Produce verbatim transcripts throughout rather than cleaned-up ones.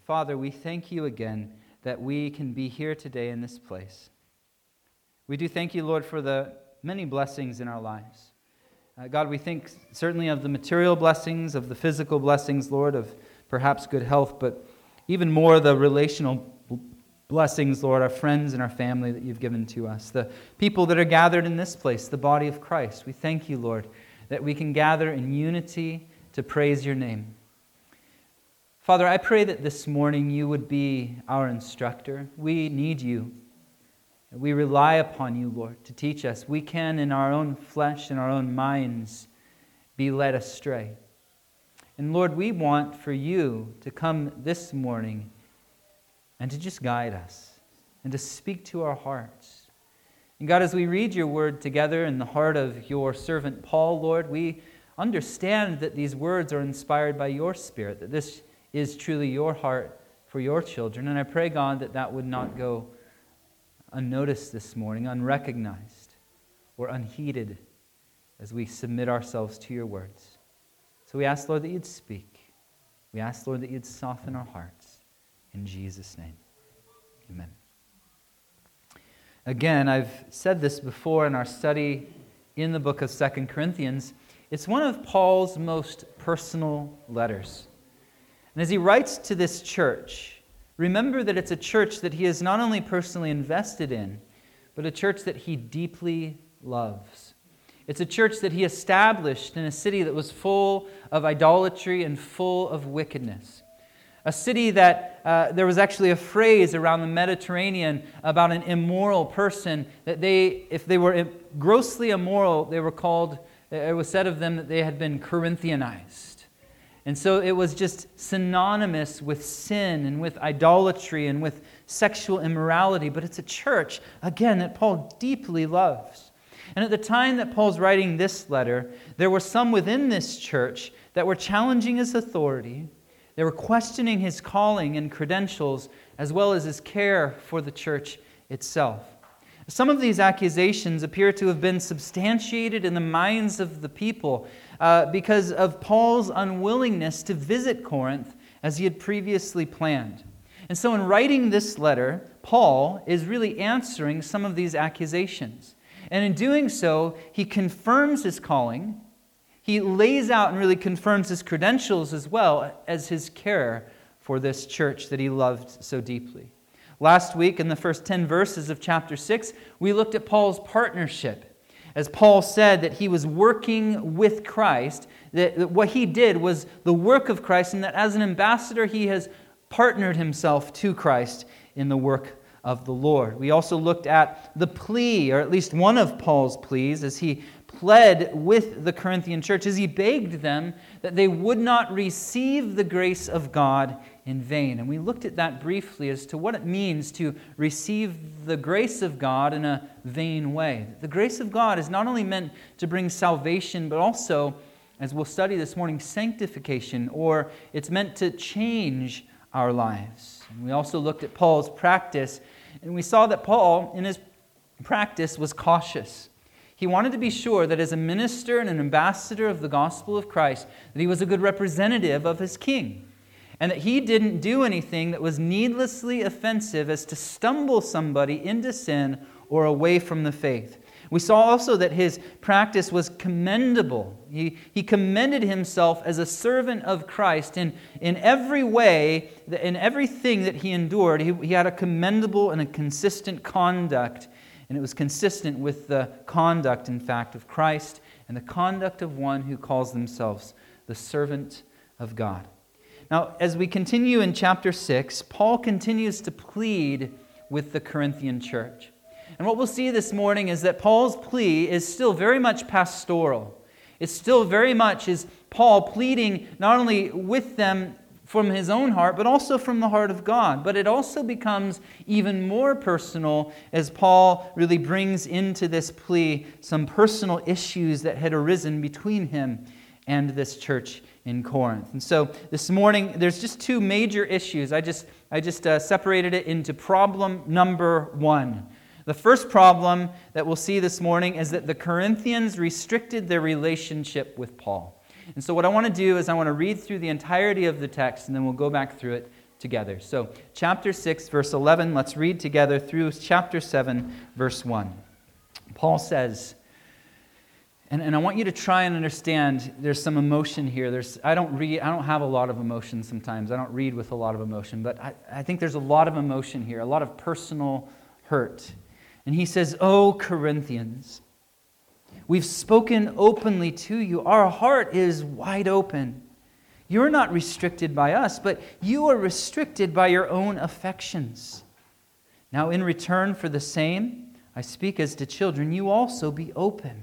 Father, we thank you again that we can be here today in this place. We do thank you, Lord, for the many blessings in our lives. Uh, God, we think certainly of the material blessings, of the physical blessings, Lord, of perhaps good health, but even more the relational blessings, Lord, our friends and our family that you've given to us, the people that are gathered in this place, the body of Christ. We thank you, Lord, that we can gather in unity to praise your name. Father, I pray that this morning you would be our instructor. We need you. We rely upon you, Lord, to teach us. We can, in our own flesh and our own minds, be led astray. And Lord, we want for you to come this morning and to just guide us and to speak to our hearts. And God, as we read your word together in the heart of your servant Paul, Lord, we understand that these words are inspired by your Spirit, that this is truly your heart for your children. And I pray, God, that that would not go unnoticed this morning, unrecognized or unheeded as we submit ourselves to your words. So we ask, Lord, that you'd speak. We ask, Lord, that you'd soften our hearts. In Jesus' name, amen. Again, I've said this before in our study in the book of Second Corinthians. It's one of Paul's most personal letters. And as he writes to this church, remember that it's a church that he is not only personally invested in, but a church that he deeply loves. It's a church that he established in a city that was full of idolatry and full of wickedness. A city that uh, there was actually a phrase around the Mediterranean about an immoral person, that they, if they were grossly immoral, they were called, it was said of them that they had been Corinthianized. And so it was just synonymous with sin and with idolatry and with sexual immorality. But it's a church, again, that Paul deeply loves. And at the time that Paul's writing this letter, there were some within this church that were challenging his authority. They were questioning his calling and credentials, as well as his care for the church itself. Some of these accusations appear to have been substantiated in the minds of the people uh, because of Paul's unwillingness to visit Corinth as he had previously planned. And so in writing this letter, Paul is really answering some of these accusations. And in doing so, he confirms his calling. He lays out and really confirms his credentials as well as his care for this church that he loved so deeply. Last week, in the first ten verses of chapter six, we looked at Paul's partnership. As Paul said that he was working with Christ, that what he did was the work of Christ, and that as an ambassador, he has partnered himself to Christ in the work of the Lord. We also looked at the plea, or at least one of Paul's pleas, as he pled with the Corinthian church, as he begged them that they would not receive the grace of God in vain. And we looked at that briefly as to what it means to receive the grace of God in a vain way. The grace of God is not only meant to bring salvation, but also, as we'll study this morning, sanctification, or it's meant to change our lives. And we also looked at Paul's practice, and we saw that Paul, in his practice, was cautious. He wanted to be sure that as a minister and an ambassador of the gospel of Christ, that he was a good representative of his king, and that he didn't do anything that was needlessly offensive as to stumble somebody into sin or away from the faith. We saw also that his practice was commendable. He, he commended himself as a servant of Christ in, in every way, in everything that he endured. He, he had a commendable and a consistent conduct, and it was consistent with the conduct, in fact, of Christ and the conduct of one who calls themselves the servant of God. Now, as we continue in chapter six, Paul continues to plead with the Corinthian church. And what we'll see this morning is that Paul's plea is still very much pastoral. It's still very much is Paul pleading not only with them from his own heart, but also from the heart of God. But it also becomes even more personal as Paul really brings into this plea some personal issues that had arisen between him and this church in Corinth. And so this morning, there's just two major issues. I just, I just uh, separated it into problem number one. The first problem that we'll see this morning is that the Corinthians restricted their relationship with Paul. And so what I want to do is I want to read through the entirety of the text, and then we'll go back through it together. So, chapter six, verse eleven, let's read together through chapter seven, verse one. Paul says, and, and I want you to try and understand there's some emotion here. There's I don't read, I don't have a lot of emotion sometimes. I don't read with a lot of emotion, but I, I think there's a lot of emotion here, a lot of personal hurt. And he says, "O Corinthians, we've spoken openly to you. Our heart is wide open. You're not restricted by us, but you are restricted by your own affections. Now, in return for the same, I speak as to children, you also be open.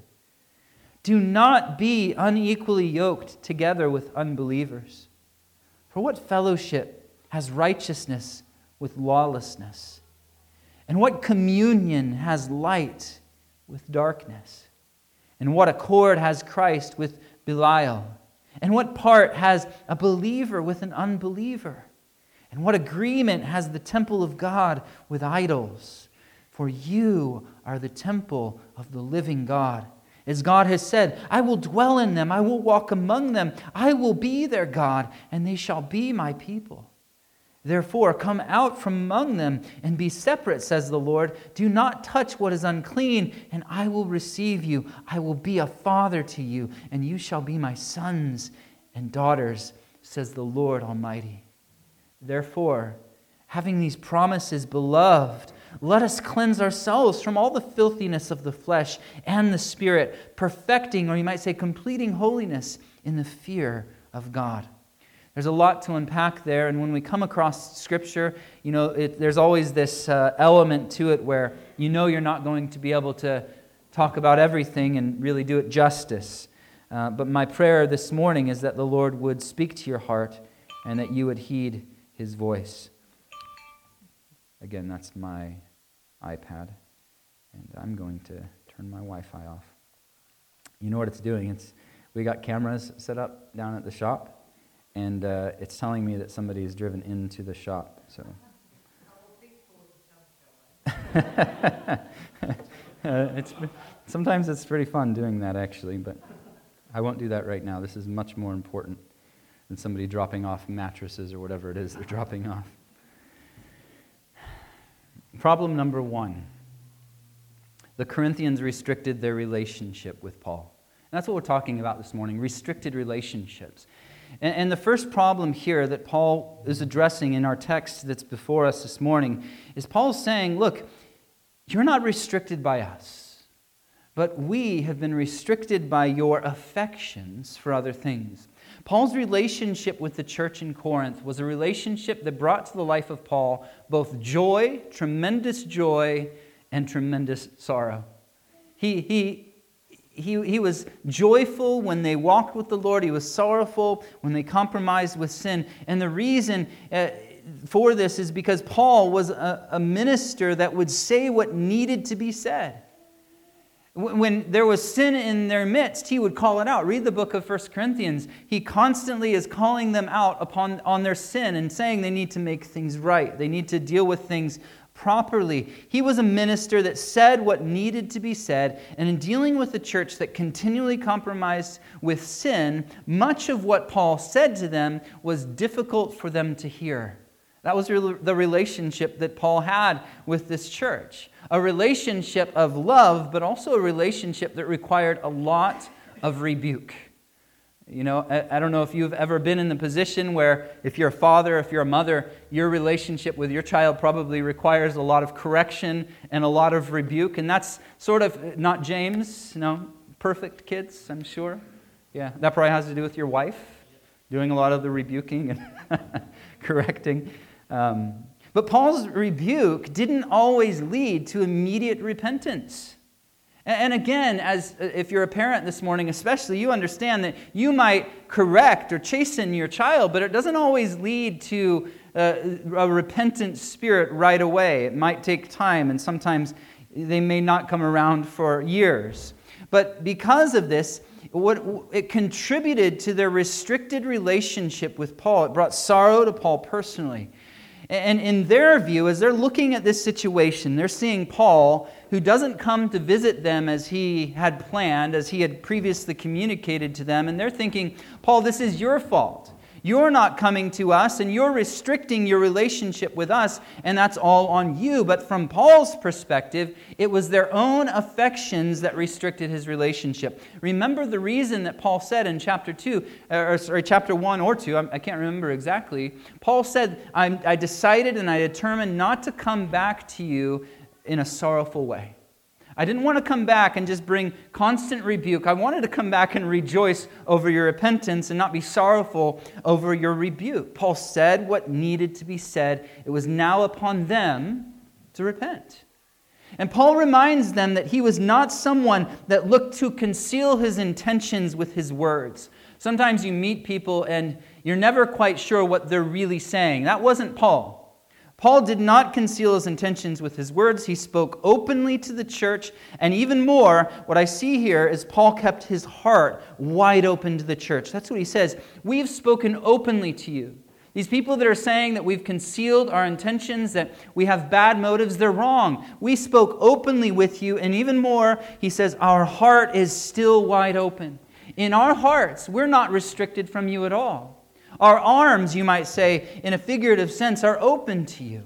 Do not be unequally yoked together with unbelievers. For what fellowship has righteousness with lawlessness? And what communion has light with darkness? And what accord has Christ with Belial? And what part has a believer with an unbeliever? And what agreement has the temple of God with idols? For you are the temple of the living God. As God has said, I will dwell in them, I will walk among them, I will be their God, and they shall be my people. Therefore, come out from among them and be separate, says the Lord. Do not touch what is unclean, and I will receive you. I will be a father to you, and you shall be my sons and daughters, says the Lord Almighty. Therefore, having these promises, beloved, let us cleanse ourselves from all the filthiness of the flesh and the spirit, perfecting, or you might say completing holiness in the fear of God." There's a lot to unpack there, and when we come across Scripture, you know, it, there's always this uh, element to it where you know you're not going to be able to talk about everything and really do it justice. Uh, but my prayer this morning is that the Lord would speak to your heart and that you would heed His voice. Again, that's my iPad, and I'm going to turn my Wi-Fi off. You know what it's doing? It's we got cameras set up down at the shop. And uh, it's telling me that somebody has driven into the shop. So, uh, it's sometimes it's pretty fun doing that, actually. But I won't do that right now. This is much more important than somebody dropping off mattresses or whatever it is they're dropping off. Problem number one: the Corinthians restricted their relationship with Paul. And that's what we're talking about this morning: restricted relationships. And, and the first problem here that Paul is addressing in our text that's before us this morning is Paul's saying, look, you're not restricted by us, but we have been restricted by your affections for other things. Paul's relationship with the church in Corinth was a relationship that brought to the life of Paul both joy, tremendous joy, and tremendous sorrow. He, he, He, he was joyful when they walked with the Lord. He was sorrowful when they compromised with sin. And the reason uh, for this is because Paul was a, a minister that would say what needed to be said. When there was sin in their midst, he would call it out. Read the book of First Corinthians. He constantly is calling them out upon on their sin and saying they need to make things right. They need to deal with things properly. He was a minister that said what needed to be said, and in dealing with a church that continually compromised with sin, much of what Paul said to them was difficult for them to hear. That was the relationship that Paul had with this church. A relationship of love, but also a relationship that required a lot of rebuke. You know, I don't know if you've ever been in the position where if you're a father, if you're a mother, your relationship with your child probably requires a lot of correction and a lot of rebuke. And that's sort of, not James, no, perfect kids, I'm sure. Yeah, that probably has to do with your wife doing a lot of the rebuking and correcting. Um, but Paul's rebuke didn't always lead to immediate repentance. And again, as if you're a parent this morning especially, you understand that you might correct or chasten your child, but it doesn't always lead to a, a repentant spirit right away. It might take time, and sometimes they may not come around for years. But because of this, what it contributed to their restricted relationship with Paul. It brought sorrow to Paul personally. And in their view, as they're looking at this situation, they're seeing Paul, who doesn't come to visit them as he had planned, as he had previously communicated to them, and they're thinking, Paul, this is your fault. You're not coming to us, and you're restricting your relationship with us, and that's all on you. But from Paul's perspective, it was their own affections that restricted his relationship. Remember the reason that Paul said in chapter two, or sorry, chapter one or two, I can't remember exactly. Paul said, I, I decided and I determined not to come back to you in a sorrowful way. I didn't want to come back and just bring constant rebuke. I wanted to come back and rejoice over your repentance and not be sorrowful over your rebuke. Paul said what needed to be said. It was now upon them to repent. And Paul reminds them that he was not someone that looked to conceal his intentions with his words. Sometimes you meet people and you're never quite sure what they're really saying. That wasn't Paul. Paul did not conceal his intentions with his words. He spoke openly to the church. And even more, what I see here is Paul kept his heart wide open to the church. That's what he says. We've spoken openly to you. These people that are saying that we've concealed our intentions, that we have bad motives, they're wrong. We spoke openly with you. And even more, he says, our heart is still wide open. In our hearts, we're not restricted from you at all. Our arms, you might say, in a figurative sense, are open to you.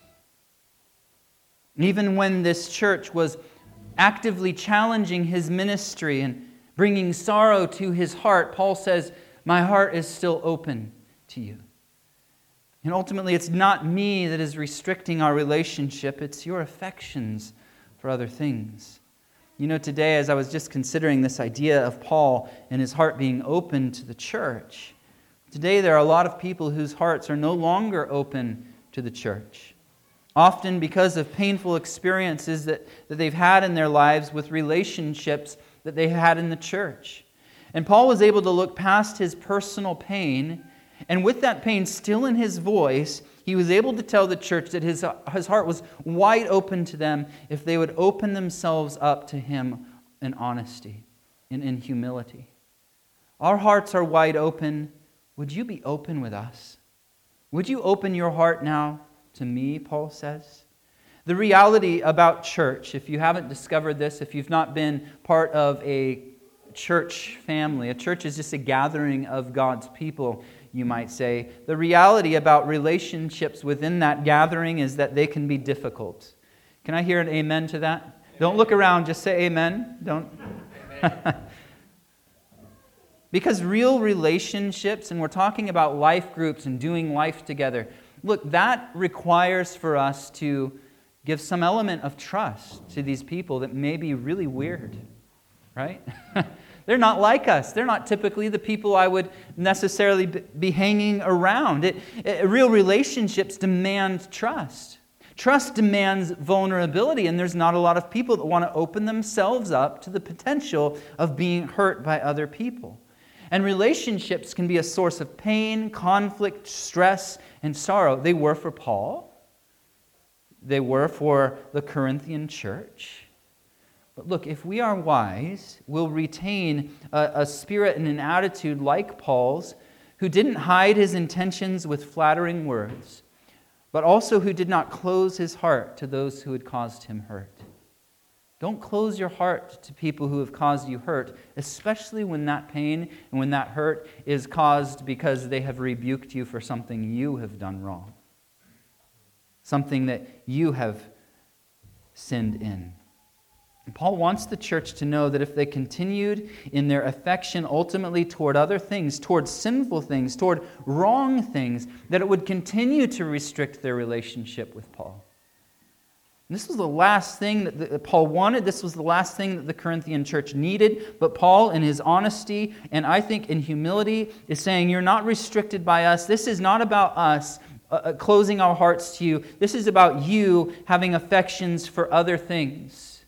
Even when this church was actively challenging his ministry and bringing sorrow to his heart, Paul says, my heart is still open to you. And ultimately, it's not me that is restricting our relationship, it's your affections for other things. You know, today, as I was just considering this idea of Paul and his heart being open to the church, today, there are a lot of people whose hearts are no longer open to the church. Often because of painful experiences that, that they've had in their lives with relationships that they had in the church. And Paul was able to look past his personal pain, and with that pain still in his voice, he was able to tell the church that his, his heart was wide open to them if they would open themselves up to him in honesty and in humility. Our hearts are wide open. Would you be open with us? Would you open your heart now to me, Paul says? The reality about church, if you haven't discovered this, if you've not been part of a church family, a church is just a gathering of God's people, you might say. The reality about relationships within that gathering is that they can be difficult. Can I hear an amen to that? Amen. Don't look around, just say amen. Don't. Amen. Because real relationships, and we're talking about life groups and doing life together, look, that requires for us to give some element of trust to these people that may be really weird, right? They're not like us. They're not typically the people I would necessarily be hanging around. It, it, real relationships demand trust. Trust demands vulnerability, and there's not a lot of people that want to open themselves up to the potential of being hurt by other people. And relationships can be a source of pain, conflict, stress, and sorrow. They were for Paul. They were for the Corinthian church. But look, if we are wise, we'll retain a, a spirit and an attitude like Paul's, who didn't hide his intentions with flattering words, but also who did not close his heart to those who had caused him hurt. Don't close your heart to people who have caused you hurt, especially when that pain and when that hurt is caused because they have rebuked you for something you have done wrong. Something that you have sinned in. And Paul wants the church to know that if they continued in their affection ultimately toward other things, toward sinful things, toward wrong things, that it would continue to restrict their relationship with Paul. And this was the last thing that, the, that Paul wanted. This was the last thing that the Corinthian church needed. But Paul, in his honesty, and I think in humility, is saying, you're not restricted by us. This is not about us uh, closing our hearts to you. This is about you having affections for other things.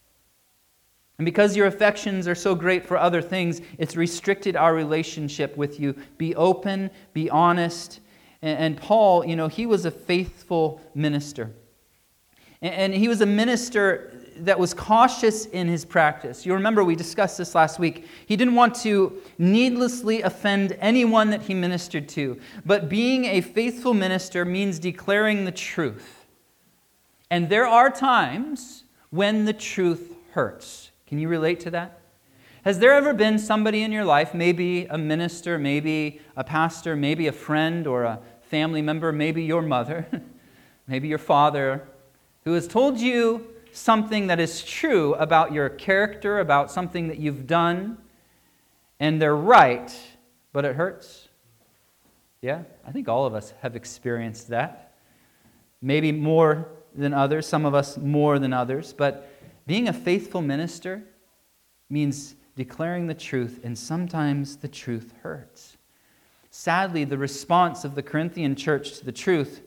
And because your affections are so great for other things, it's restricted our relationship with you. Be open, be honest. And, and Paul, you know, he was a faithful minister. And he was a minister that was cautious in his practice. You remember we discussed this last week. He didn't want to needlessly offend anyone that he ministered to. But being a faithful minister means declaring the truth. And there are times when the truth hurts. Can you relate to that? Has there ever been somebody in your life, maybe a minister, maybe a pastor, maybe a friend or a family member, maybe your mother, maybe your father, who has told you something that is true about your character, about something that you've done, and they're right, but it hurts? Yeah, I think all of us have experienced that. Maybe more than others, some of us more than others, but being a faithful minister means declaring the truth, and sometimes the truth hurts. Sadly, the response of the Corinthian church to the truth,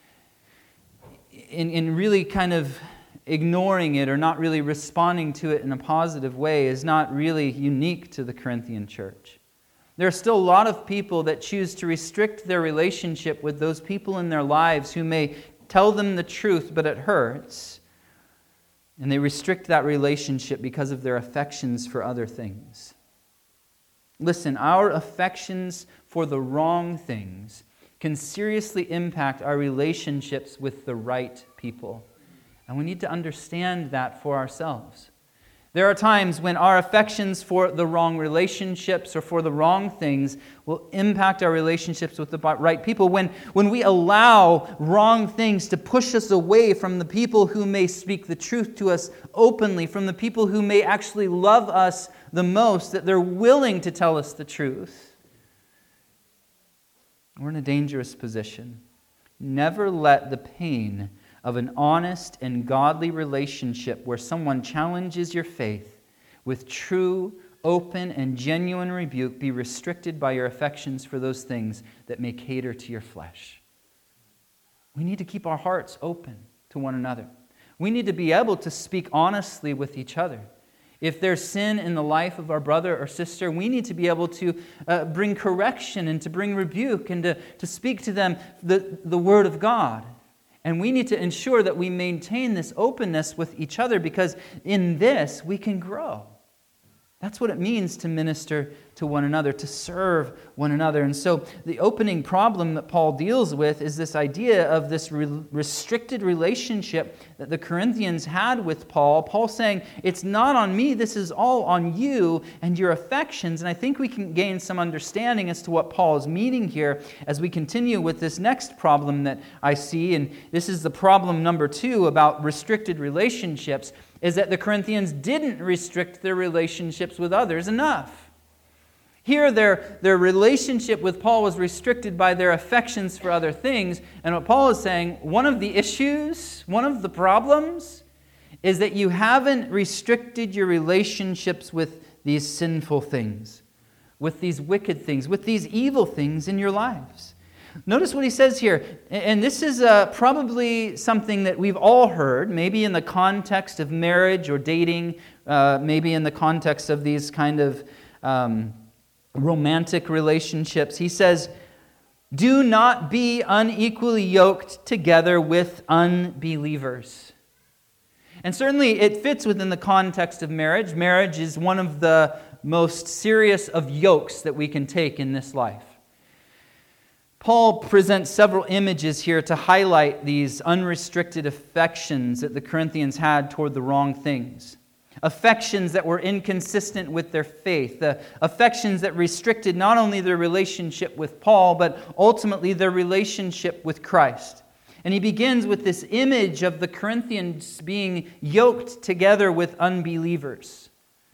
in, in really kind of ignoring it or not really responding to it in a positive way, is not really unique to the Corinthian church. There are still a lot of people that choose to restrict their relationship with those people in their lives who may tell them the truth, but it hurts. And they restrict that relationship because of their affections for other things. Listen, our affections for the wrong things can seriously impact our relationships with the right people. And we need to understand that for ourselves. There are times when our affections for the wrong relationships or for the wrong things will impact our relationships with the right people. When, when we allow wrong things to push us away from the people who may speak the truth to us openly, from the people who may actually love us the most, that they're willing to tell us the truth, we're in a dangerous position. Never let the pain of an honest and godly relationship where someone challenges your faith with true, open, and genuine rebuke be restricted by your affections for those things that may cater to your flesh. We need to keep our hearts open to one another. We need to be able to speak honestly with each other. If there's sin in the life of our brother or sister, we need to be able to uh, bring correction and to bring rebuke and to, to speak to them the, the Word of God. And we need to ensure that we maintain this openness with each other, because in this we can grow. That's what it means to minister to one another, to serve one another. And so the opening problem that Paul deals with is this idea of this re- restricted relationship that the Corinthians had with Paul. Paul saying, it's not on me, this is all on you and your affections. And I think we can gain some understanding as to what Paul is meaning here as we continue with this next problem that I see. And this is the problem number two about restricted relationships, is that the Corinthians didn't restrict their relationships with others enough. Here, their, their relationship with Paul was restricted by their affections for other things. And what Paul is saying, one of the issues, one of the problems, is that you haven't restricted your relationships with these sinful things, with these wicked things, with these evil things in your lives. Notice what he says here, and this is uh, probably something that we've all heard, maybe in the context of marriage or dating, uh, maybe in the context of these kind of um, romantic relationships. He says, do not be unequally yoked together with unbelievers. And certainly it fits within the context of marriage. Marriage is one of the most serious of yokes that we can take in this life. Paul presents several images here to highlight these unrestricted affections that the Corinthians had toward the wrong things. Affections that were inconsistent with their faith. The affections that restricted not only their relationship with Paul, but ultimately their relationship with Christ. And he begins with this image of the Corinthians being yoked together with unbelievers.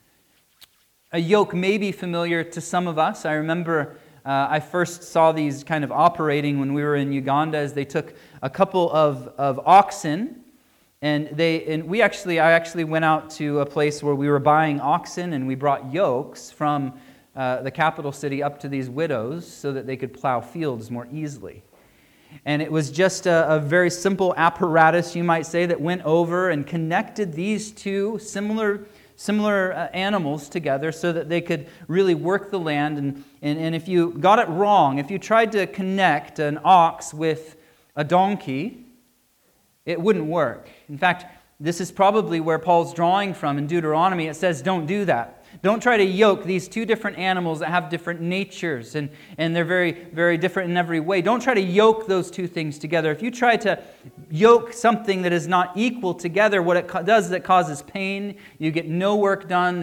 A yoke may be familiar to some of us. I remember uh, I first saw these kind of operating when we were in Uganda, as they took a couple of, of oxen. And they and we actually I actually went out to a place where we were buying oxen, and we brought yokes from uh, the capital city up to these widows so that they could plow fields more easily. And it was just a, a very simple apparatus, you might say, that went over and connected these two similar similar uh, animals together so that they could really work the land. And, and and if you got it wrong, if you tried to connect an ox with a donkey, it wouldn't work. In fact, this is probably where Paul's drawing from in Deuteronomy. It says, don't do that. Don't try to yoke these two different animals that have different natures, and, and they're very, very different in every way. Don't try to yoke those two things together. If you try to yoke something that is not equal together, what it does is it causes pain. You get no work done. There's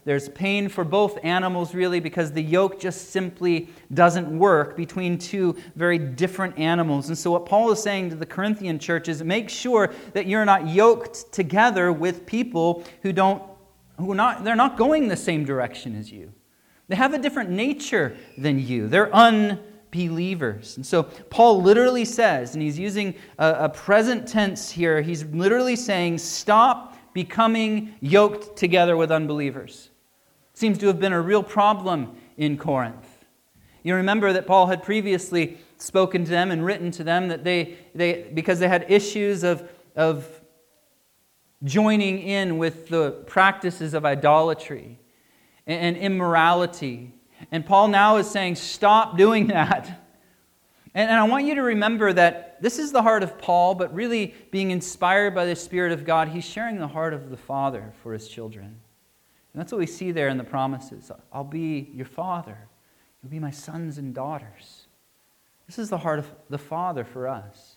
there's pain for both animals, really, because the yoke just simply doesn't work between two very different animals. And so what Paul is saying to the Corinthian church is make sure that you're not yoked together with people who don't, who are not, they're not going the same direction as you. They have a different nature than you. They're unbelievers. And so Paul literally says, and he's using a, a present tense here, he's literally saying, stop becoming yoked together with unbelievers. Seems to have been a real problem in Corinth. You remember that Paul had previously spoken to them and written to them that they, they because they had issues of, of joining in with the practices of idolatry and immorality. And Paul now is saying, stop doing that. And, and I want you to remember that this is the heart of Paul, but really being inspired by the Spirit of God, he's sharing the heart of the Father for his children. And that's what we see there in the promises. I'll be your Father. You'll be my sons and daughters. This is the heart of the Father for us.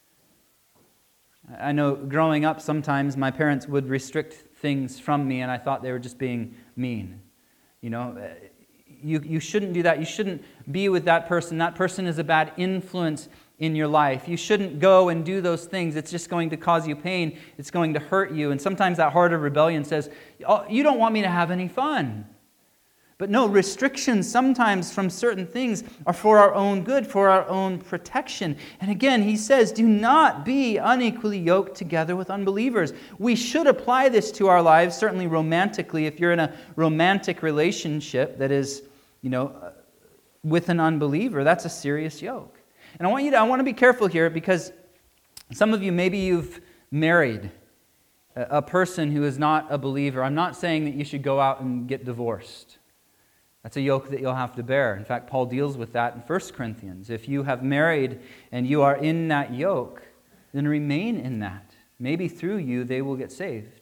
I know growing up, sometimes my parents would restrict things from me, and I thought they were just being mean. You know, you, you shouldn't do that. You shouldn't be with that person. That person is a bad influence in your life. You shouldn't go and do those things. It's just going to cause you pain. It's going to hurt you. And sometimes that heart of rebellion says, oh, you don't want me to have any fun. But no, restrictions sometimes from certain things are for our own good, for our own protection. And again, he says, do not be unequally yoked together with unbelievers. We should apply this to our lives, certainly romantically. If you're in a romantic relationship that is, you know, with an unbeliever, that's a serious yoke. And I want you to, I want to be careful here because some of you, maybe you've married a person who is not a believer. I'm not saying that you should go out and get divorced. That's a yoke that you'll have to bear. In fact, Paul deals with that in First Corinthians. If you have married and you are in that yoke, then remain in that. Maybe through you they will get saved.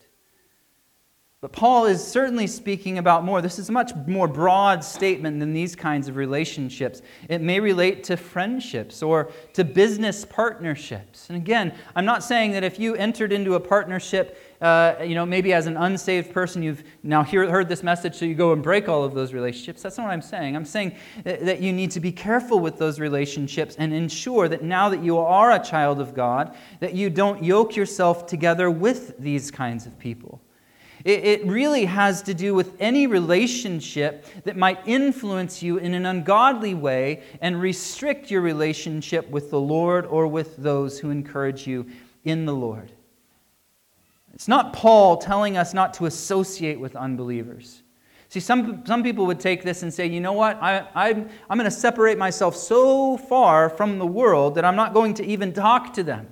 But Paul is certainly speaking about more. This is a much more broad statement than these kinds of relationships. It may relate to friendships or to business partnerships. And again, I'm not saying that if you entered into a partnership, uh, you know, maybe as an unsaved person, you've now hear, heard this message, so you go and break all of those relationships. That's not what I'm saying. I'm saying that you need to be careful with those relationships and ensure that now that you are a child of God, that you don't yoke yourself together with these kinds of people. It really has to do with any relationship that might influence you in an ungodly way and restrict your relationship with the Lord or with those who encourage you in the Lord. It's not Paul telling us not to associate with unbelievers. See, some, some people would take this and say, you know what, I, I'm, I'm going to separate myself so far from the world that I'm not going to even talk to them.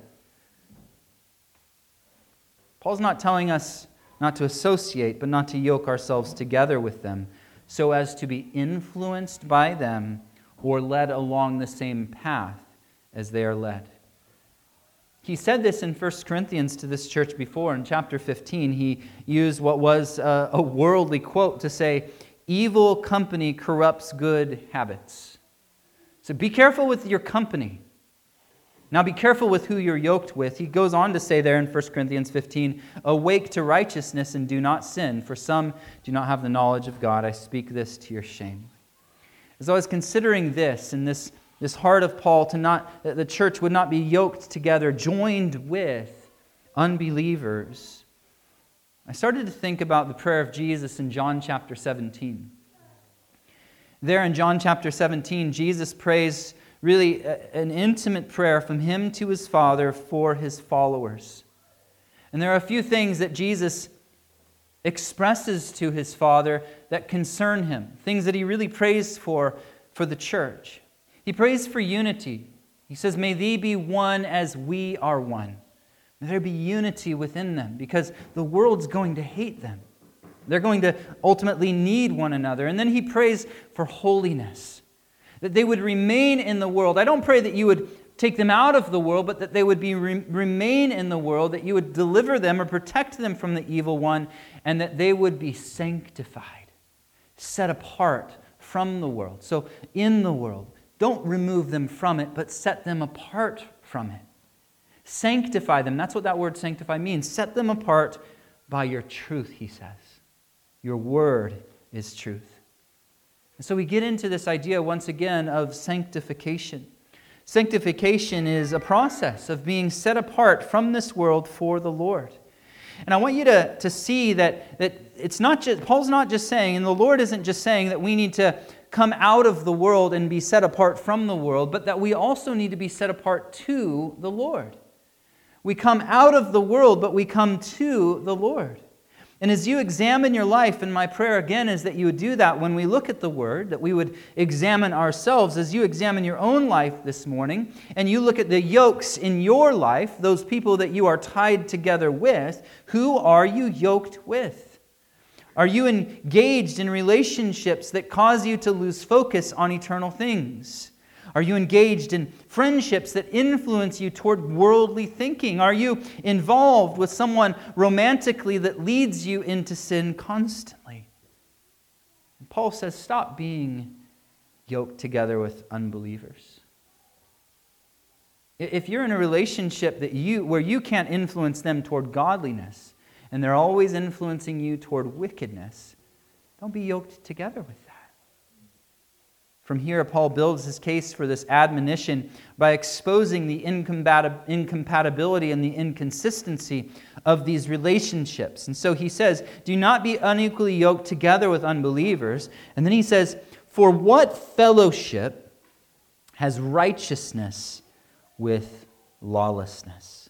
Paul's not telling us not to associate, but not to yoke ourselves together with them, so as to be influenced by them or led along the same path as they are led. He said this in First Corinthians to this church before. In chapter fifteen, he used what was a, a worldly quote to say, evil company corrupts good habits. So be careful with your company. Now be careful with who you're yoked with. He goes on to say there in First Corinthians fifteen, awake to righteousness and do not sin, for some do not have the knowledge of God. I speak this to your shame. As I was considering this and this, this heart of Paul to not, that the church would not be yoked together, joined with unbelievers, I started to think about the prayer of Jesus in John chapter seventeen. There in John chapter seventeen, Jesus prays really an intimate prayer from him to his Father for his followers. And there are a few things that Jesus expresses to his Father that concern him, things that he really prays for for the church. He prays for unity. He says, may thee be one as we are one. May there be unity within them, because the world's going to hate them. They're going to ultimately need one another. And then he prays for holiness, that they would remain in the world. I don't pray that you would take them out of the world, but that they would be re- remain in the world, that you would deliver them or protect them from the evil one, and that they would be sanctified, set apart from the world. So in the world, don't remove them from it, but set them apart from it. Sanctify them. That's what that word sanctify means. Set them apart by your truth, he says. Your word is truth. And so we get into this idea once again of sanctification. Sanctification is a process of being set apart from this world for the Lord. And I want you to, to see that, that it's not just, Paul's not just saying, and the Lord isn't just saying that we need to come out of the world and be set apart from the world, but that we also need to be set apart to the Lord. We come out of the world, but we come to the Lord. And as you examine your life, and my prayer again is that you would do that when we look at the Word, that we would examine ourselves as you examine your own life this morning, and you look at the yokes in your life, those people that you are tied together with. Who are you yoked with? Are you engaged in relationships that cause you to lose focus on eternal things? Are you engaged in friendships that influence you toward worldly thinking? Are you involved with someone romantically that leads you into sin constantly? And Paul says, stop being yoked together with unbelievers. If you're in a relationship that you where you can't influence them toward godliness, and they're always influencing you toward wickedness, don't be yoked together with them. From here, Paul builds his case for this admonition by exposing the incompatib- incompatibility and the inconsistency of these relationships. And so he says, do not be unequally yoked together with unbelievers. And then he says, for what fellowship has righteousness with lawlessness?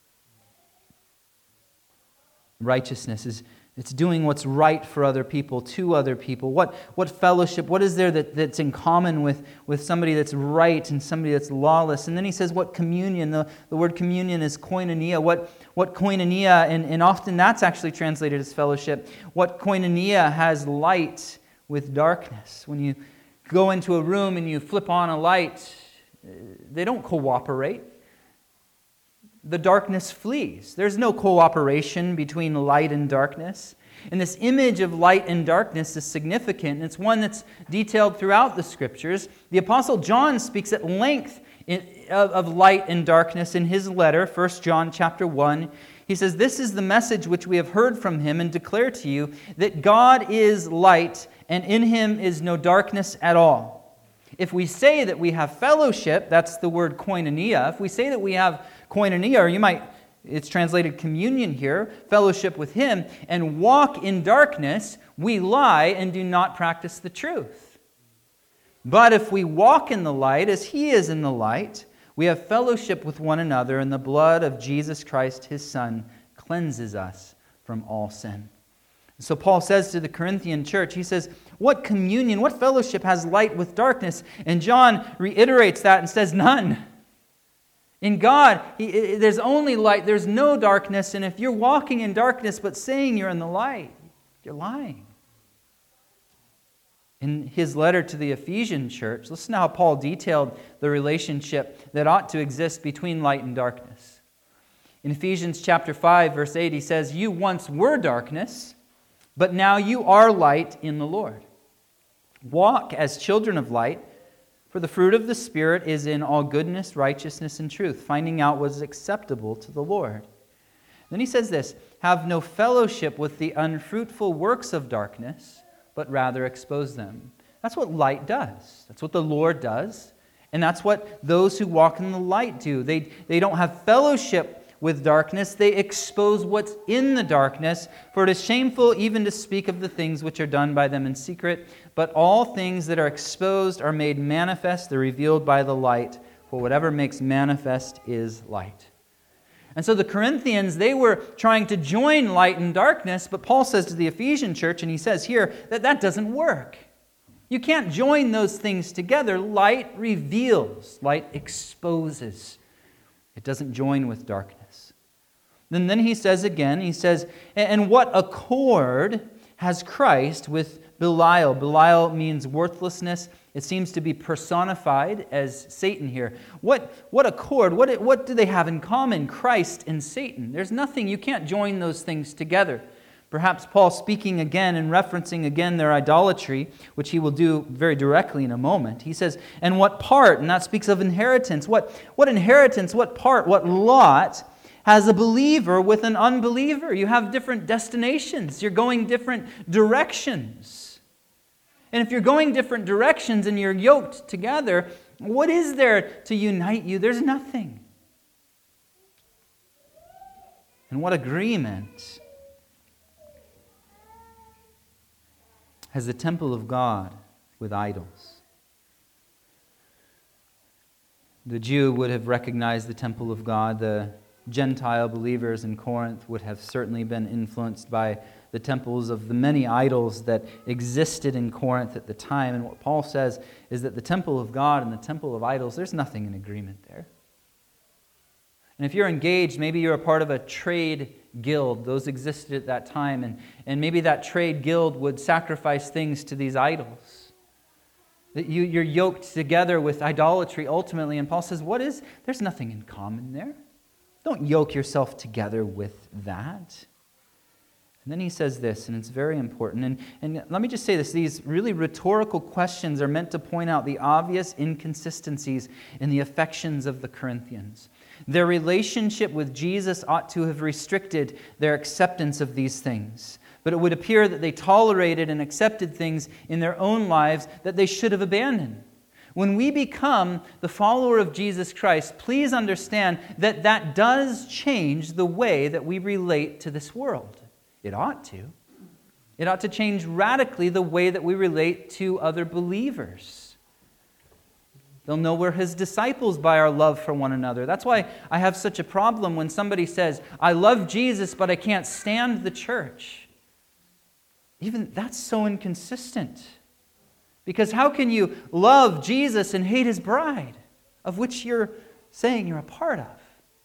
Righteousness is It's doing what's right for other people, to other people. What, what fellowship, what is there that, that's in common with, with somebody that's right and somebody that's lawless? And then he says, what communion? The, the word communion is koinonia. What, what koinonia, and, and often that's actually translated as fellowship. What koinonia has light with darkness? When you go into a room and you flip on a light, they don't cooperate. The darkness flees. There's no cooperation between light and darkness. And this image of light and darkness is significant. It's one that's detailed throughout the Scriptures. The Apostle John speaks at length in, of, of light and darkness in his letter, First John chapter one. He says, this is the message which we have heard from him and declare to you, that God is light, and in him is no darkness at all. If we say that we have fellowship, that's the word koinonia. If we say that we have koinonia, or you might, it's translated communion here, fellowship with him, and walk in darkness, we lie and do not practice the truth. But if we walk in the light as he is in the light, we have fellowship with one another, and the blood of Jesus Christ, his Son, cleanses us from all sin. So Paul says to the Corinthian church, he says, what communion, what fellowship has light with darkness? And John reiterates that and says, none. In God, he, there's only light, there's no darkness, and if you're walking in darkness but saying you're in the light, you're lying. In his letter to the Ephesian church, listen to how Paul detailed the relationship that ought to exist between light and darkness. In Ephesians chapter five, verse eight, he says, you once were darkness, but now you are light in the Lord. Walk as children of light, for the fruit of the Spirit is in all goodness, righteousness, and truth, finding out what is acceptable to the Lord. Then he says this, have no fellowship with the unfruitful works of darkness, but rather expose them. That's what light does. That's what the Lord does. And that's what those who walk in the light do. They, they don't have fellowship with darkness. They expose what's in the darkness. For it is shameful even to speak of the things which are done by them in secret. But all things that are exposed are made manifest. They're revealed by the light. For whatever makes manifest is light. And so the Corinthians, they were trying to join light and darkness, but Paul says to the Ephesian church, and he says here, that that doesn't work. You can't join those things together. Light reveals, light exposes. It doesn't join with darkness. Then, then he says again, he says, and what accord has Christ with Belial? Belial means worthlessness. It seems to be personified as Satan here. What, what accord, what, what do they have in common, Christ and Satan? There's nothing, you can't join those things together. Perhaps Paul speaking again and referencing again their idolatry, which he will do very directly in a moment. He says, and what part, and that speaks of inheritance, what, what inheritance, what part, what lot has a believer with an unbeliever. You have different destinations. You're going different directions. And if you're going different directions and you're yoked together, what is there to unite you? There's nothing. And what agreement has the temple of God with idols? The Jew would have recognized the temple of God. The Gentile believers in Corinth would have certainly been influenced by the temples of the many idols that existed in Corinth at the time. And what Paul says is that the temple of God and the temple of idols, there's nothing in agreement there. And if you're engaged, maybe you're a part of a trade guild. Those existed at that time. And, and maybe that trade guild would sacrifice things to these idols. That you, you're yoked together with idolatry ultimately. And Paul says, what is? There's nothing in common there. Don't yoke yourself together with that. And then he says this, and it's very important. And, and let me just say this. These really rhetorical questions are meant to point out the obvious inconsistencies in the affections of the Corinthians. Their relationship with Jesus ought to have restricted their acceptance of these things. But it would appear that they tolerated and accepted things in their own lives that they should have abandoned. When we become the follower of Jesus Christ, please understand that that does change the way that we relate to this world. It ought to. It ought to change radically the way that we relate to other believers. They'll know we're His disciples by our love for one another. That's why I have such a problem when somebody says, I love Jesus, but I can't stand the church. Even that's so inconsistent. Because how can you love Jesus and hate His bride, of which you're saying you're a part of?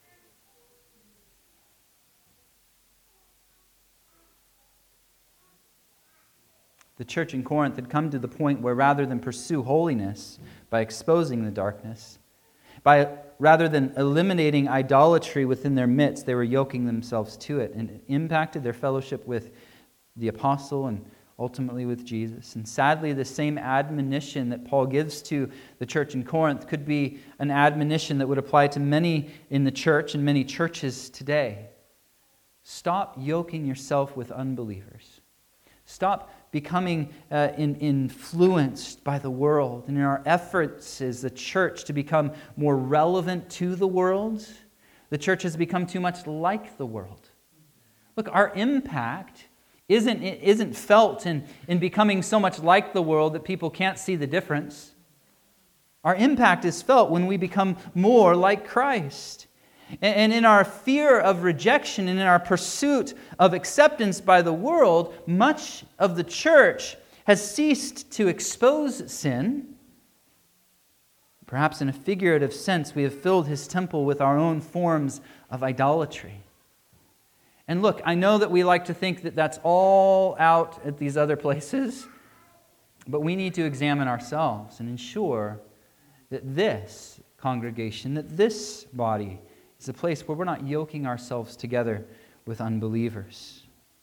The church in Corinth had come to the point where rather than pursue holiness by exposing the darkness, by rather than eliminating idolatry within their midst, they were yoking themselves to it, and it impacted their fellowship with the apostle and ultimately with Jesus. And sadly, the same admonition that Paul gives to the church in Corinth could be an admonition that would apply to many in the church and many churches today. Stop yoking yourself with unbelievers. Stop becoming uh, in, influenced by the world. And in our efforts as the church to become more relevant to the world, the church has become too much like the world. Look, our impact isn't, isn't felt in, in becoming so much like the world that people can't see the difference. Our impact is felt when we become more like Christ. And in our fear of rejection and in our pursuit of acceptance by the world, much of the church has ceased to expose sin. Perhaps in a figurative sense, we have filled His temple with our own forms of idolatry. And look, I know that we like to think that that's all out at these other places, but we need to examine ourselves and ensure that this congregation, that this body, is a place where we're not yoking ourselves together with unbelievers.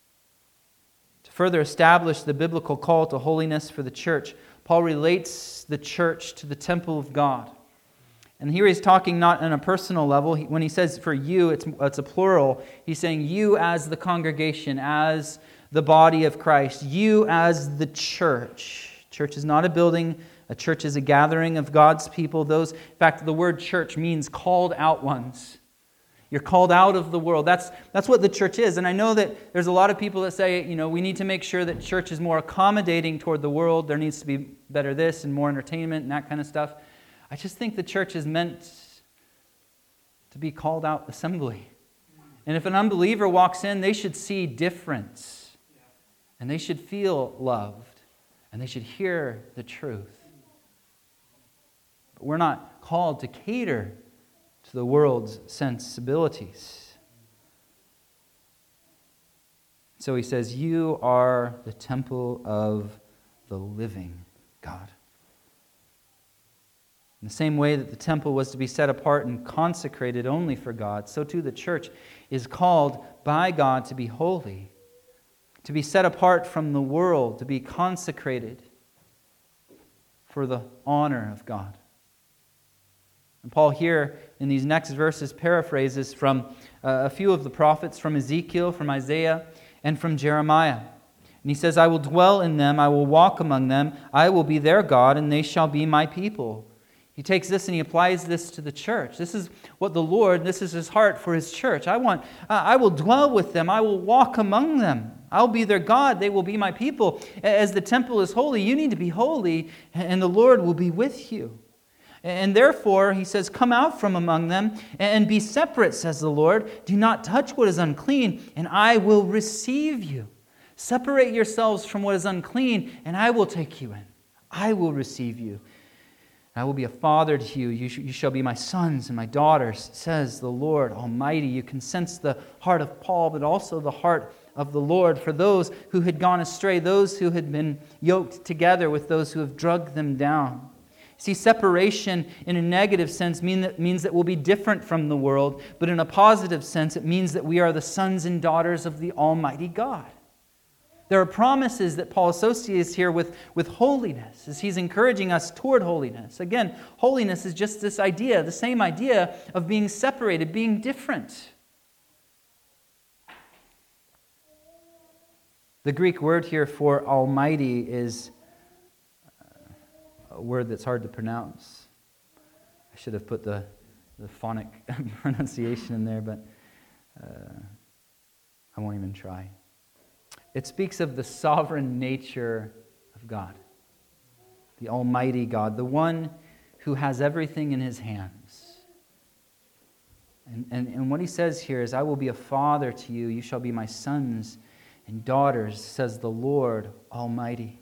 To further establish the biblical call to holiness for the church, Paul relates the church to the temple of God. And here he's talking not on a personal level. When he says for you, it's, it's a plural. He's saying you as the congregation, as the body of Christ, you as the church. Church is not a building. A church is a gathering of God's people. Those, in fact, the word church means called out ones. You're called out of the world. That's, that's what the church is. And I know that there's a lot of people that say, you know, we need to make sure that church is more accommodating toward the world. There needs to be better this and more entertainment and that kind of stuff. I just think the church is meant to be called out assembly. And if an unbeliever walks in, they should see difference. And they should feel loved. And they should hear the truth. But we're not called to cater to the world's sensibilities. So he says, you are the temple of the living God. In the same way that the temple was to be set apart and consecrated only for God, so too the church is called by God to be holy, to be set apart from the world, to be consecrated for the honor of God. And Paul here in these next verses paraphrases from uh, a few of the prophets, from Ezekiel, from Isaiah, and from Jeremiah. And he says, I will dwell in them, I will walk among them, I will be their God, and they shall be my people. He takes this and he applies this to the church. This is what the Lord, this is his heart for his church. I want, uh, I will dwell with them, I will walk among them. I'll be their God, they will be my people. As the temple is holy, you need to be holy, and the Lord will be with you. And therefore, he says, come out from among them and be separate, says the Lord. Do not touch what is unclean, and I will receive you. Separate yourselves from what is unclean, and I will take you in. I will receive you. I will be a father to you. You, sh- you shall be my sons and my daughters, says the Lord Almighty. You can sense the heart of Paul, but also the heart of the Lord for those who had gone astray, those who had been yoked together with those who have drugged them down. See, separation in a negative sense mean that, means that we'll be different from the world, but in a positive sense, it means that we are the sons and daughters of the Almighty God. There are promises that Paul associates here with, with holiness, as he's encouraging us toward holiness. Again, holiness is just this idea, the same idea of being separated, being different. The Greek word here for almighty is a word that's hard to pronounce. I should have put the, the phonic pronunciation in there, but uh, I won't even try. It speaks of the sovereign nature of God, the Almighty God, the one who has everything in his hands. And, and, and what he says here is, I will be a father to you, you shall be my sons and daughters, says the Lord Almighty.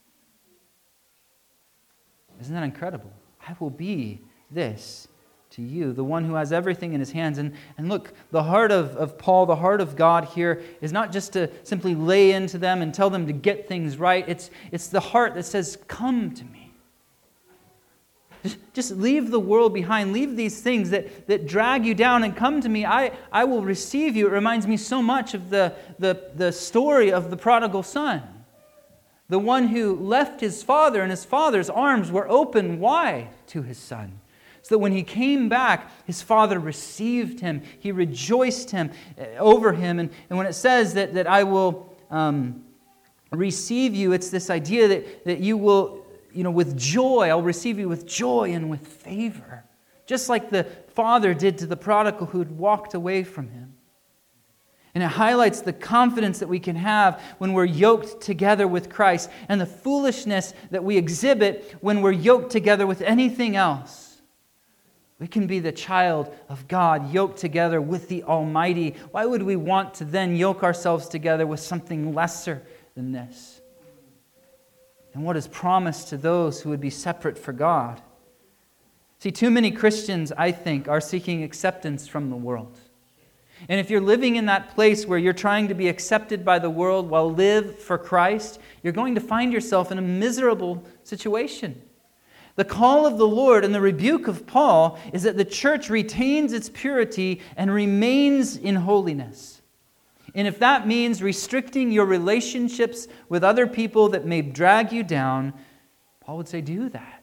Isn't that incredible? I will be this to you, the one who has everything in his hands. And, and look, the heart of, of Paul, the heart of God here is not just to simply lay into them and tell them to get things right. It's, it's the heart that says, come to me. Just, just leave the world behind. Leave these things that, that drag you down and come to me. I, I will receive you. It reminds me so much of the, the, the story of the prodigal son. The one who left his father, and his father's arms were open wide to his son. So that when he came back, his father received him. He rejoiced him over him. And, and when it says that, that I will um, receive you, it's this idea that, that you will, you know, with joy, I'll receive you with joy and with favor. Just like the father did to the prodigal who had walked away from him. And it highlights the confidence that we can have when we're yoked together with Christ, and the foolishness that we exhibit when we're yoked together with anything else. We can be the child of God, yoked together with the Almighty. Why would we want to then yoke ourselves together with something lesser than this? And what is promised to those who would be separate for God? See, too many Christians, I think, are seeking acceptance from the world. And if you're living in that place where you're trying to be accepted by the world while live for Christ, you're going to find yourself in a miserable situation. The call of the Lord and the rebuke of Paul is that the church retains its purity and remains in holiness. And if that means restricting your relationships with other people that may drag you down, Paul would say, do that.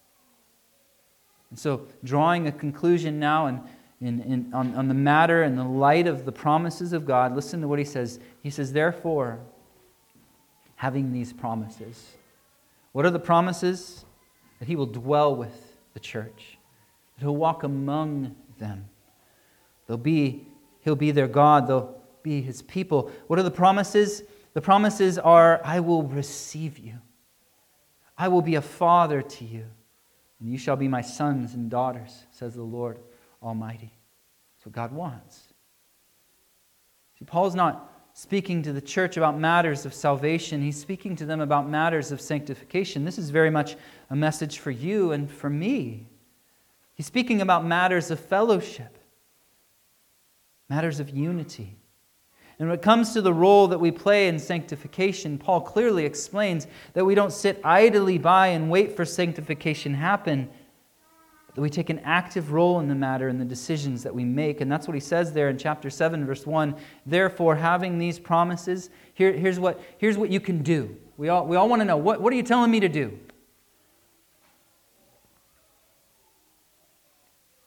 And so, drawing a conclusion now and in, in, on, on the matter and the light of the promises of God, listen to what he says. He says, therefore, having these promises. What are the promises? That he will dwell with the church. That he'll walk among them. They'll be, he'll be their God. They'll be his people. What are the promises? The promises are, I will receive you. I will be a father to you. And you shall be my sons and daughters, says the Lord Almighty. That's what God wants. See, Paul's not speaking to the church about matters of salvation. He's speaking to them about matters of sanctification. This is very much a message for you and for me. He's speaking about matters of fellowship, matters of unity. And when it comes to the role that we play in sanctification, Paul clearly explains that we don't sit idly by and wait for sanctification to happen, but that we take an active role in the matter and the decisions that we make. And that's what he says there in chapter seven, verse one. Therefore, having these promises, here, here's what, here's what you can do. We all, we all want to know, what, what are you telling me to do?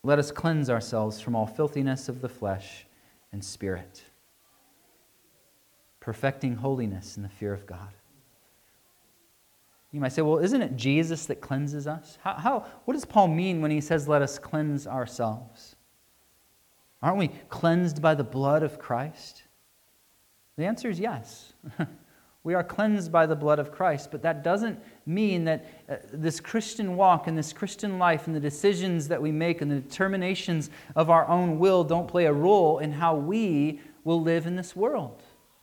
let us cleanse ourselves from all filthiness of the flesh and spirit, perfecting holiness in the fear of God. You might say, well, isn't it Jesus that cleanses us? How, how, what does Paul mean when he says, let us cleanse ourselves? Aren't we cleansed by the blood of Christ? The answer is yes. We are cleansed by the blood of Christ, but that doesn't mean that uh, this Christian walk and this Christian life and the decisions that we make and the determinations of our own will don't play a role in how we will live in this world.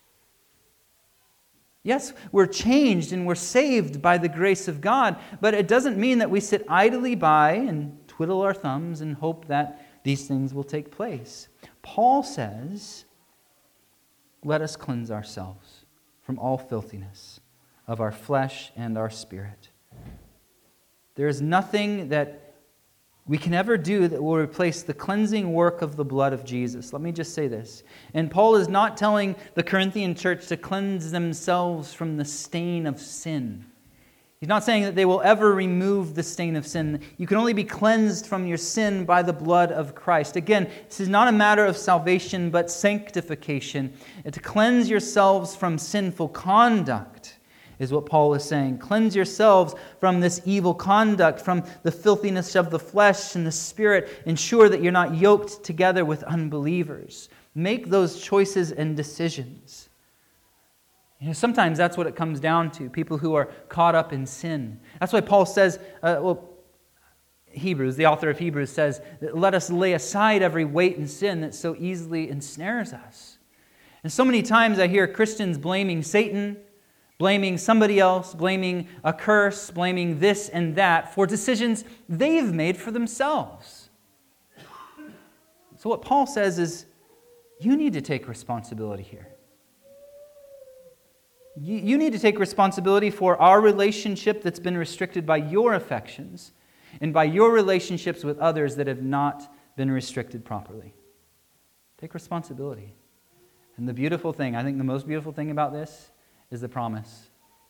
Yes, we're changed and we're saved by the grace of God, but it doesn't mean that we sit idly by and twiddle our thumbs and hope that these things will take place. Paul says, let us cleanse ourselves from all filthiness of our flesh and our spirit. There is nothing that we can ever do that will replace the cleansing work of the blood of Jesus. Let me just say this. And Paul is not telling the Corinthian church to cleanse themselves from the stain of sin. He's not saying that they will ever remove the stain of sin. You can only be cleansed from your sin by the blood of Christ. Again, this is not a matter of salvation, but sanctification. And to cleanse yourselves from sinful conduct is what Paul is saying. Cleanse yourselves from this evil conduct, from the filthiness of the flesh and the spirit. Ensure that you're not yoked together with unbelievers. Make those choices and decisions. You know, sometimes that's what it comes down to, people who are caught up in sin. That's why Paul says, uh, well, Hebrews, the author of Hebrews says, let us lay aside every weight and sin that so easily ensnares us. And so many times I hear Christians blaming Satan, blaming somebody else, blaming a curse, blaming this and that for decisions they've made for themselves. So what Paul says is, you need to take responsibility here. You need to take responsibility for our relationship that's been restricted by your affections and by your relationships with others that have not been restricted properly. Take responsibility. And the beautiful thing, I think the most beautiful thing about this is the promise.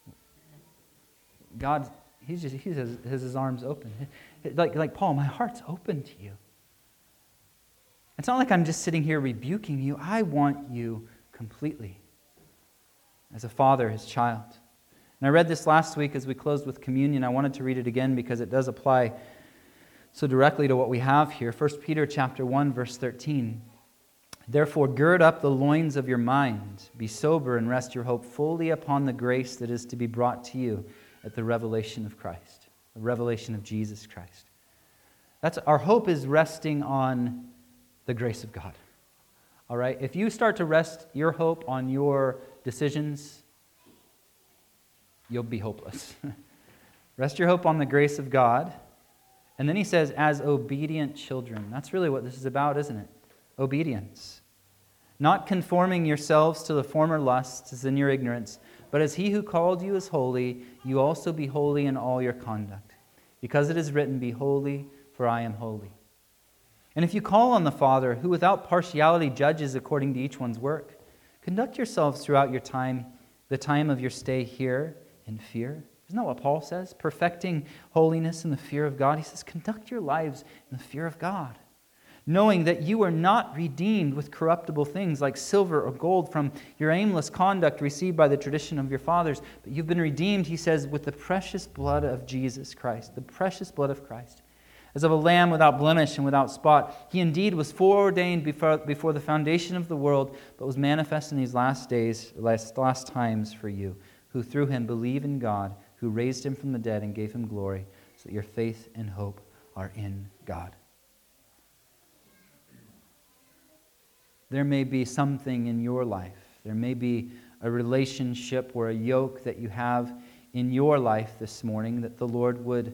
God, He's just, He has, has His arms open. Like, like Paul, my heart's open to you. It's not like I'm just sitting here rebuking you. I want you completely. As a father, his child. And I read this last week as we closed with communion. I wanted to read it again because it does apply so directly to what we have here. First Peter chapter one, verse thirteen. Therefore, gird up the loins of your mind, be sober, and rest your hope fully upon the grace that is to be brought to you at the revelation of Christ, the revelation of Jesus Christ. That's our hope is resting on the grace of God. All right? If you start to rest your hope on your decisions, you'll be hopeless. Rest your hope on the grace of God. And then he says, as obedient children. That's really what this is about, isn't it? Obedience. Not conforming yourselves to the former lusts as in your ignorance, but as he who called you is holy, you also be holy in all your conduct. Because it is written, be holy, for I am holy. And if you call on the Father, who without partiality judges according to each one's work, conduct yourselves throughout your time, the time of your stay here in fear. Isn't that what Paul says? Perfecting holiness in the fear of God. He says, conduct your lives in the fear of God, knowing that you are not redeemed with corruptible things like silver or gold from your aimless conduct received by the tradition of your fathers, but you've been redeemed, he says, with the precious blood of Jesus Christ, the precious blood of Christ. As of a lamb without blemish and without spot. He indeed was foreordained before, before the foundation of the world, but was manifest in these last days, last, last times for you, who through him believe in God, who raised him from the dead and gave him glory, so that your faith and hope are in God. There may be something in your life. There may be a relationship or a yoke that you have in your life this morning that the Lord would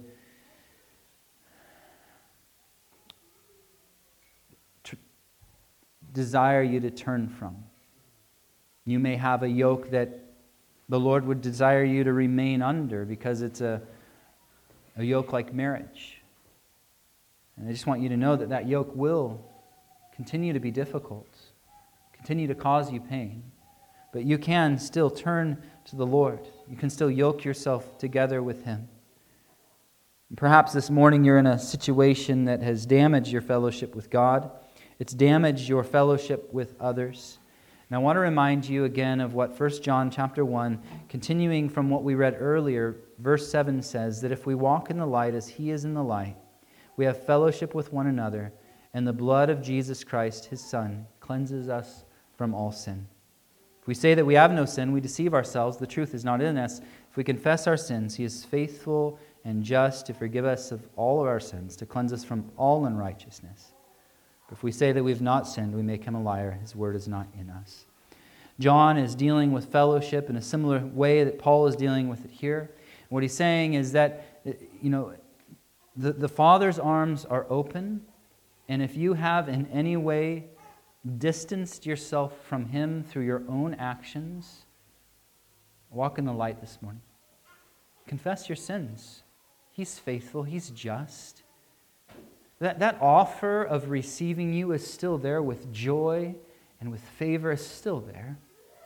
desire you to turn from. You may have a yoke that the Lord would desire you to remain under because it's a, a yoke like marriage. And I just want you to know that that yoke will continue to be difficult, continue to cause you pain, but you can still turn to the Lord. You can still yoke yourself together with Him. Perhaps this morning you're in a situation that has damaged your fellowship with God. It's damaged your fellowship with others. And I want to remind you again of what First John chapter one, continuing from what we read earlier, verse seven says that if we walk in the light as He is in the light, we have fellowship with one another, and the blood of Jesus Christ, His Son, cleanses us from all sin. If we say that we have no sin, we deceive ourselves. The truth is not in us. If we confess our sins, He is faithful and just to forgive us of all of our sins, to cleanse us from all unrighteousness. But if we say that we have not sinned, we make Him a liar. His word is not in us. John is dealing with fellowship in a similar way that Paul is dealing with it here. What he's saying is that, you know, the, the Father's arms are open, and if you have in any way distanced yourself from Him through your own actions, walk in the light this morning. Confess your sins. He's faithful. He's just. That, that offer of receiving you is still there with joy and with favor is still there.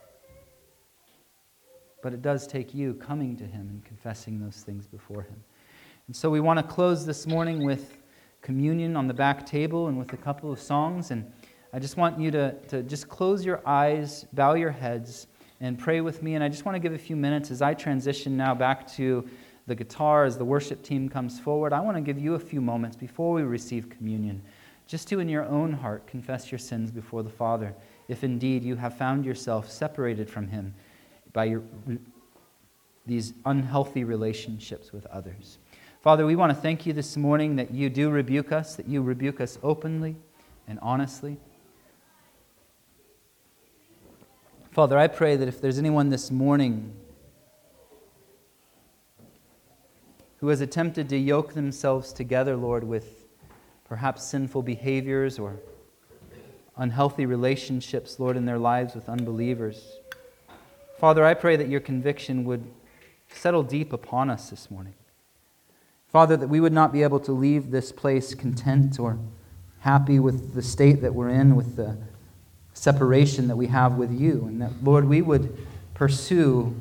But it does take you coming to Him and confessing those things before Him. And so we want to close this morning with communion on the back table and with a couple of songs. And I just want you to, to just close your eyes, bow your heads, and pray with me. And I just want to give a few minutes as I transition now back to the guitar as the worship team comes forward. I want to give you a few moments before we receive communion, just to in your own heart confess your sins before the Father, if indeed you have found yourself separated from Him by your, these unhealthy relationships with others. Father, we want to thank You this morning that You do rebuke us, that You rebuke us openly and honestly. Father, I pray that if there's anyone this morning who has attempted to yoke themselves together, Lord, with perhaps sinful behaviors or unhealthy relationships, Lord, in their lives with unbelievers, Father, I pray that Your conviction would settle deep upon us this morning. Father, that we would not be able to leave this place content or happy with the state that we're in, with the separation that we have with You, and that, Lord, we would pursue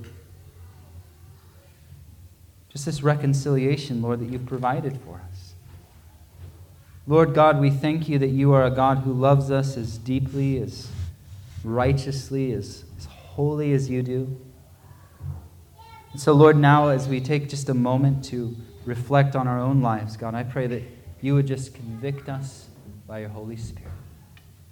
just this reconciliation, Lord, that You've provided for us. Lord God, we thank You that You are a God who loves us as deeply, as righteously, as, as holy as You do. And so, Lord, now as we take just a moment to reflect on our own lives, God, I pray that You would just convict us by Your Holy Spirit.